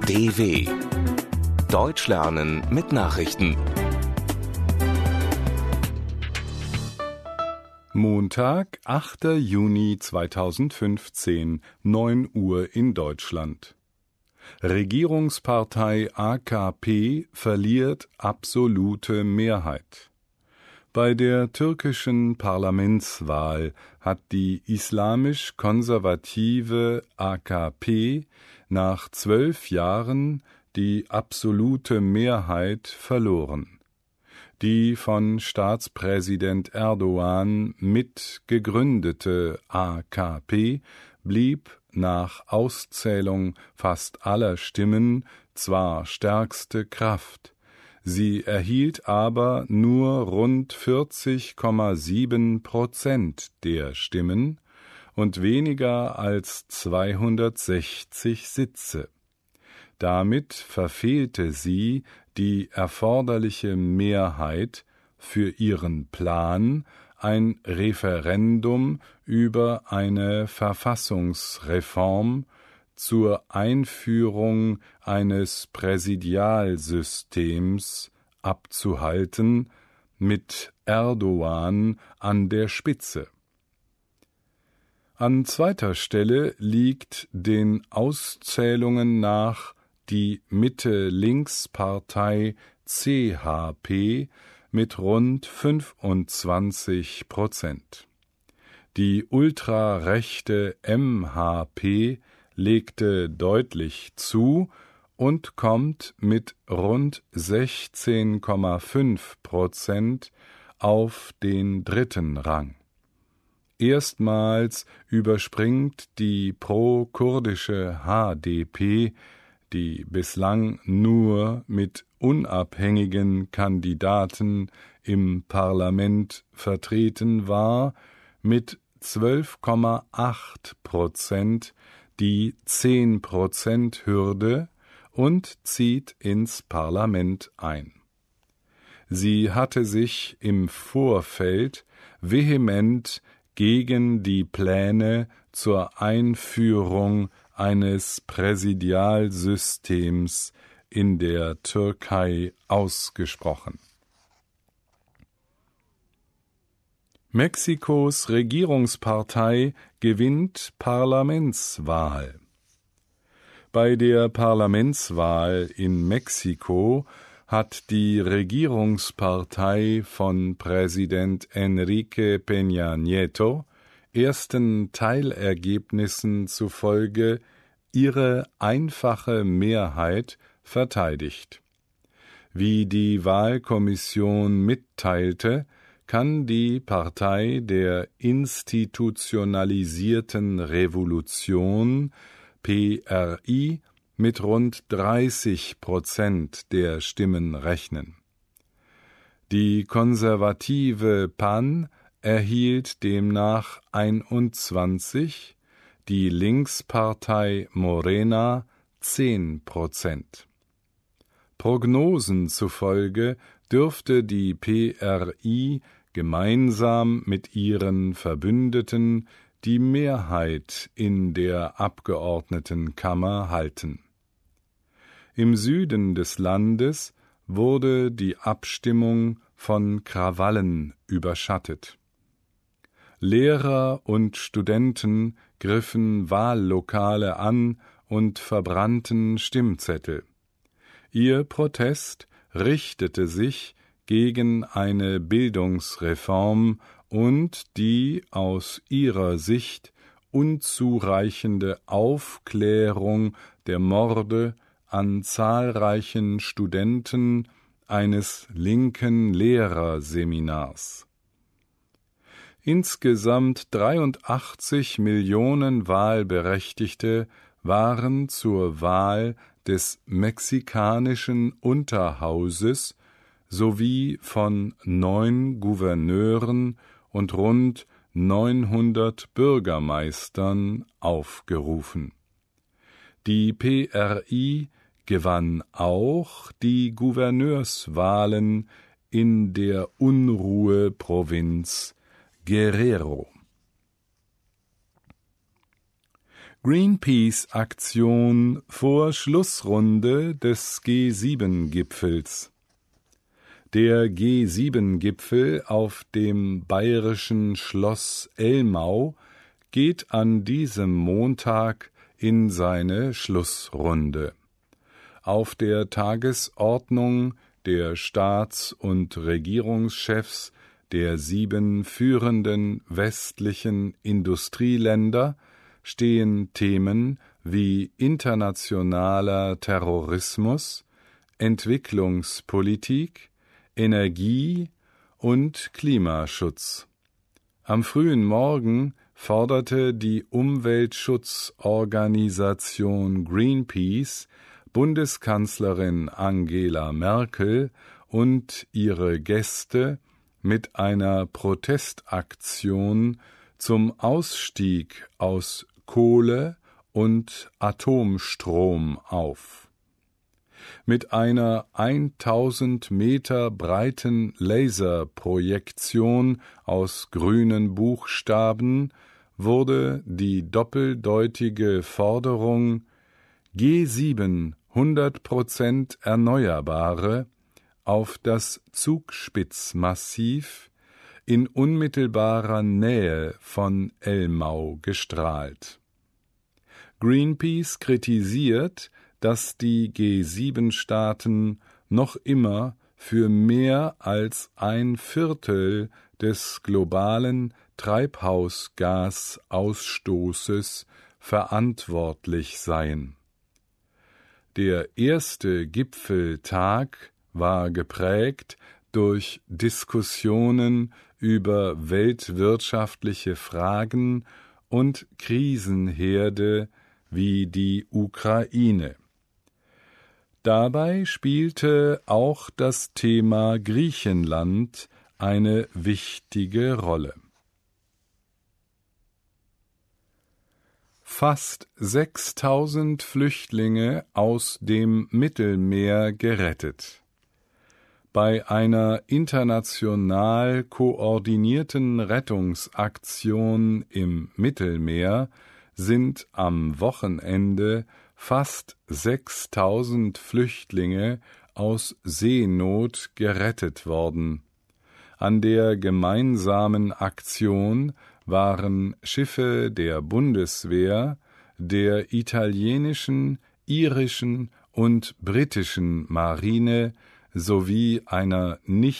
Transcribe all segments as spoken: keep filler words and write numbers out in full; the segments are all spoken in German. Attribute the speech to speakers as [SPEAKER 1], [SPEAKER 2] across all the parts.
[SPEAKER 1] D W Deutsch lernen mit Nachrichten.
[SPEAKER 2] Montag, achter Juni zweitausendfünfzehn, neun Uhr in Deutschland. Regierungspartei A K P verliert absolute Mehrheit. Bei der türkischen Parlamentswahl hat die islamisch-konservative A K P nach zwölf Jahren die absolute Mehrheit verloren. Die von Staatspräsident Erdogan mitgegründete A K P blieb nach Auszählung fast aller Stimmen zwar stärkste Kraft, sie erhielt aber nur rund vierzig Komma sieben Prozent der Stimmen und weniger als zweihundertsechzig Sitze. Damit verfehlte sie die erforderliche Mehrheit für ihren Plan, ein Referendum über eine Verfassungsreform zur Einführung eines Präsidialsystems abzuhalten, mit Erdogan an der Spitze. An zweiter Stelle liegt den Auszählungen nach die Mitte-Links-Partei C H P mit rund fünfundzwanzig Prozent. Die ultrarechte M H P legte deutlich zu und kommt mit rund sechzehn Komma fünf Prozent auf den dritten Rang. Erstmals überspringt die pro-kurdische H D P, die bislang nur mit unabhängigen Kandidaten im Parlament vertreten war, mit zwölf Komma acht Prozent die zehn Prozent Hürde und zieht ins Parlament ein. Sie hatte sich im Vorfeld vehement gegen die Pläne zur Einführung eines Präsidialsystems in der Türkei ausgesprochen. Mexikos Regierungspartei gewinnt Parlamentswahl. Bei der Parlamentswahl in Mexiko hat die Regierungspartei von Präsident Enrique Peña Nieto ersten Teilergebnissen zufolge ihre einfache Mehrheit verteidigt. Wie die Wahlkommission mitteilte, kann die Partei der institutionalisierten Revolution P R I mit rund dreißig Prozent der Stimmen rechnen. Die konservative P A N erhielt demnach einundzwanzig, die Linkspartei Morena zehn Prozent. Prognosen zufolge dürfte die P R I gemeinsam mit ihren Verbündeten die Mehrheit in der Abgeordnetenkammer halten. Im Süden des Landes wurde die Abstimmung von Krawallen überschattet. Lehrer und Studenten griffen Wahllokale an und verbrannten Stimmzettel. Ihr Protest richtete sich gegen eine Bildungsreform und die aus ihrer Sicht unzureichende Aufklärung der Morde an zahlreichen Studenten eines linken Lehrerseminars. Insgesamt dreiundachtzig Millionen Wahlberechtigte waren zur Wahl des mexikanischen Unterhauses sowie von neun Gouverneuren und rund neunhundert Bürgermeistern aufgerufen. Die P R I gewann auch die Gouverneurswahlen in der Unruheprovinz Guerrero. Greenpeace-Aktion vor Schlussrunde des G sieben Gipfels. Der G sieben Gipfel auf dem bayerischen Schloss Elmau geht an diesem Montag in seine Schlussrunde. Auf der Tagesordnung der Staats- und Regierungschefs der sieben führenden westlichen Industrieländer stehen Themen wie internationaler Terrorismus, Entwicklungspolitik, Energie und Klimaschutz. Am frühen Morgen forderte die Umweltschutzorganisation Greenpeace Bundeskanzlerin Angela Merkel und ihre Gäste mit einer Protestaktion zum Ausstieg aus Kohle und Atomstrom auf. Mit einer eintausend Meter breiten Laserprojektion aus grünen Buchstaben wurde die doppeldeutige Forderung G sieben hundert Prozent Erneuerbare auf das Zugspitzmassiv in unmittelbarer Nähe von Elmau gestrahlt. Greenpeace kritisiert, dass die G sieben Staaten noch immer für mehr als ein Viertel des globalen Treibhausgasausstoßes verantwortlich seien. Der erste Gipfeltag war geprägt durch Diskussionen über weltwirtschaftliche Fragen und Krisenherde wie die Ukraine. Dabei spielte auch das Thema Griechenland eine wichtige Rolle. Fast sechstausend Flüchtlinge aus dem Mittelmeer gerettet. Bei einer international koordinierten Rettungsaktion im Mittelmeer sind am Wochenende fast sechstausend Flüchtlinge aus Seenot gerettet worden. An der gemeinsamen Aktion waren Schiffe der Bundeswehr, der italienischen, irischen und britischen Marine sowie einer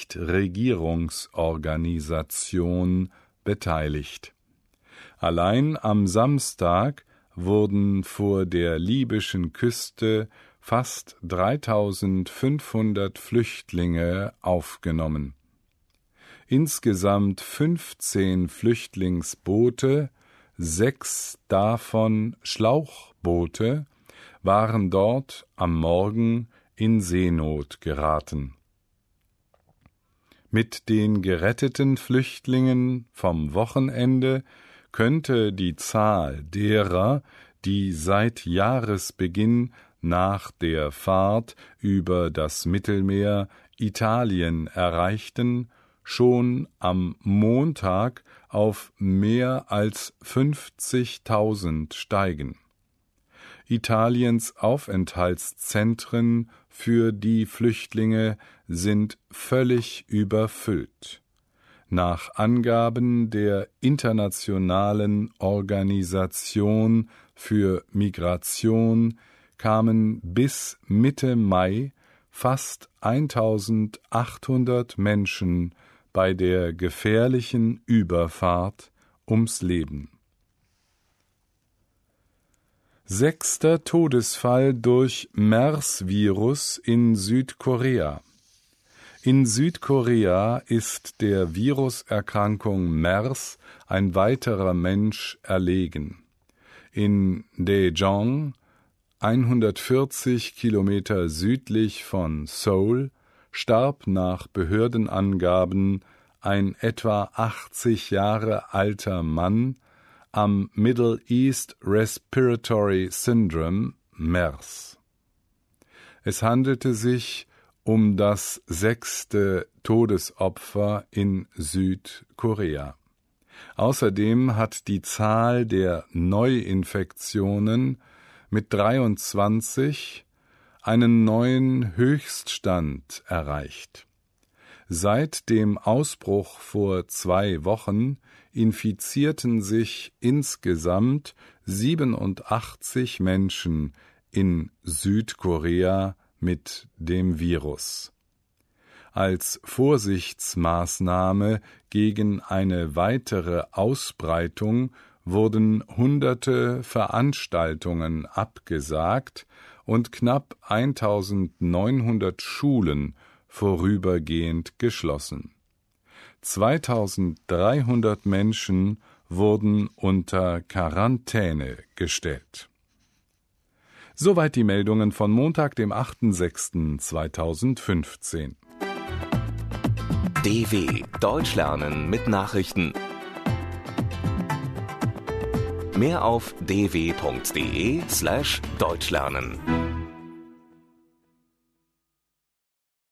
[SPEAKER 2] Nichtregierungsorganisation beteiligt. Allein am Samstag wurden vor der libyschen Küste fast dreitausendfünfhundert Flüchtlinge aufgenommen. Insgesamt fünfzehn Flüchtlingsboote, sechs davon Schlauchboote, waren dort am Morgen in Seenot geraten. Mit den geretteten Flüchtlingen vom Wochenende könnte die Zahl derer, die seit Jahresbeginn nach der Fahrt über das Mittelmeer Italien erreichten, schon am Montag auf mehr als fünfzigtausend steigen. Italiens Aufenthaltszentren für die Flüchtlinge sind völlig überfüllt. Nach Angaben der Internationalen Organisation für Migration kamen bis Mitte Mai fast eintausendachthundert Menschen bei der gefährlichen Überfahrt ums Leben. Sechster Todesfall durch MERS-Virus in Südkorea. In Südkorea ist der Viruserkrankung MERS ein weiterer Mensch erlegen. In Daejeon, hundertvierzig Kilometer südlich von Seoul, starb nach Behördenangaben ein etwa achtzig Jahre alter Mann am Middle East Respiratory Syndrome MERS. Es handelte sich um das sechste Todesopfer in Südkorea. Außerdem hat die Zahl der Neuinfektionen mit dreiundzwanzig einen neuen Höchststand erreicht. Seit dem Ausbruch vor zwei Wochen infizierten sich insgesamt siebenundachtzig Menschen in Südkorea mit dem Virus. Als Vorsichtsmaßnahme gegen eine weitere Ausbreitung wurden hunderte Veranstaltungen abgesagt und knapp eintausendneunhundert Schulen vorübergehend geschlossen. zweitausenddreihundert Menschen wurden unter Quarantäne gestellt. Soweit die Meldungen von Montag, dem achten sechsten zweitausendfünfzehn.
[SPEAKER 1] D W Deutsch lernen mit Nachrichten. Mehr auf d w punkt d e slash deutsch lernen.